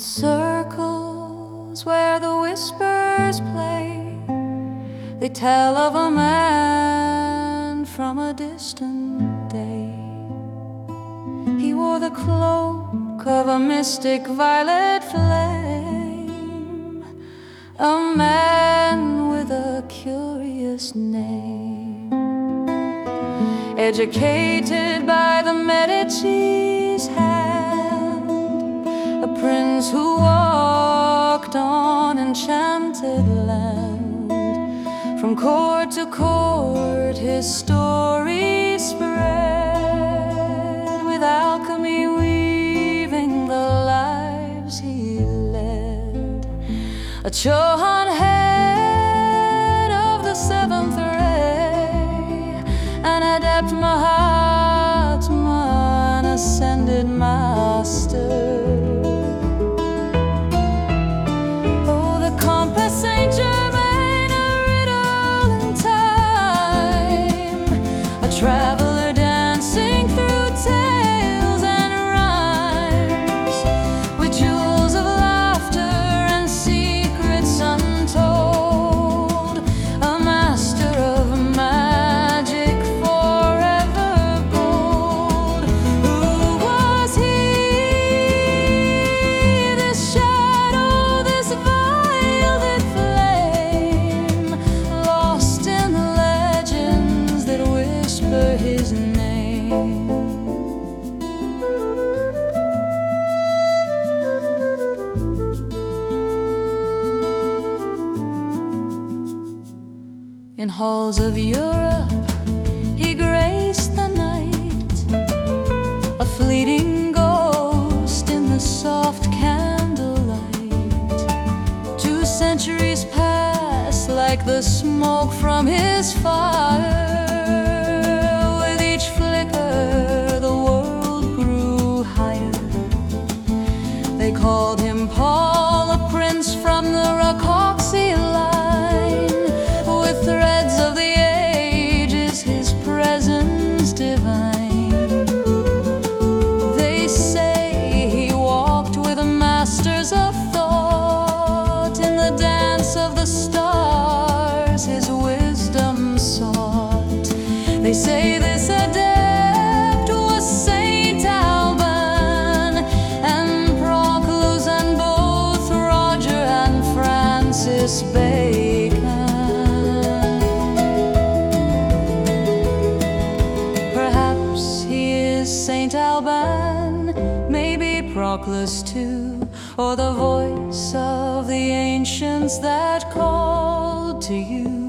circles where the whispers play, they tell of a man from a distant day. He wore the cloak of a mystic violet flame, a man with a curious name. Educated by the Medici's hand, a prince who walked on enchanted land. From court to court his story spread, with alchemy weaving the lives he led. A Chohan head of the seventh ray, an adept Mahatma, an ascended master. Traveler dancing through tales and rhymes, with jewels of laughter and secrets untold. A master of magic forever bold. Who was he? This shadow, this violet flame, lost in the legends that whisper his name. In halls of Europe he graced the night, a fleeting ghost in the soft candlelight. 2 centuries passed like the smoke from his fire. They called him Paul, a prince from the Rakoczy line. With threads of the ages his presence divine. They say he walked with the masters of thought, in the dance of the stars his wisdom sought. They say this adept was Saint Alban, and Francis Bacon. Perhaps he is Saint Alban, maybe Proclus too, or the voice of the ancients that called to you.